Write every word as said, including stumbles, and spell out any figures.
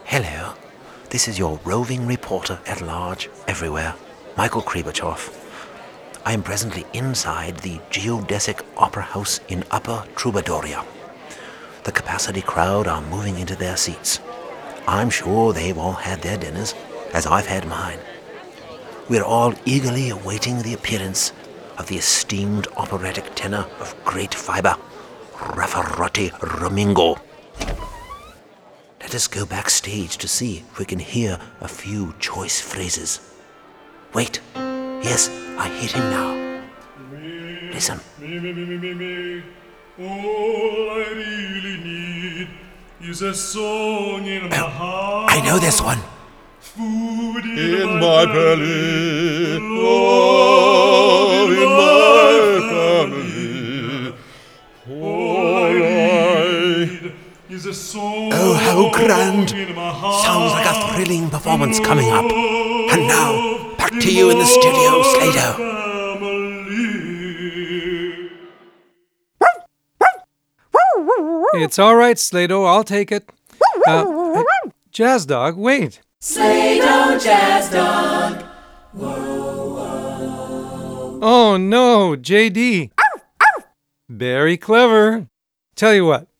Hello, this is your roving reporter at large everywhere, Michael Krebachoff. I am presently inside the geodesic opera house in Upper Troubadoria. The capacity crowd are moving into their seats. I'm sure they've all had their dinners, as I've had mine. We're all eagerly awaiting the appearance of the esteemed operatic tenor of great fibre, Raffarotti Romingo. Let us go backstage to see if we can hear a few choice phrases. Wait, yes, I hear him now. Listen. Me, me, me, me, me, me. All I really need is a song in my Oh, heart. I know this one. Food in, In my, my belly, belly, love in my family. All I need is a song Oh, how grand. in my heart. Sounds like a thrilling performance coming up. And now, back to you in the studio, Slater. Family. It's all right, Slato. I'll take it. Uh, Jazz Dog, wait. Slato Jazz Dog. Oh, no, J D. Very clever. Tell you what,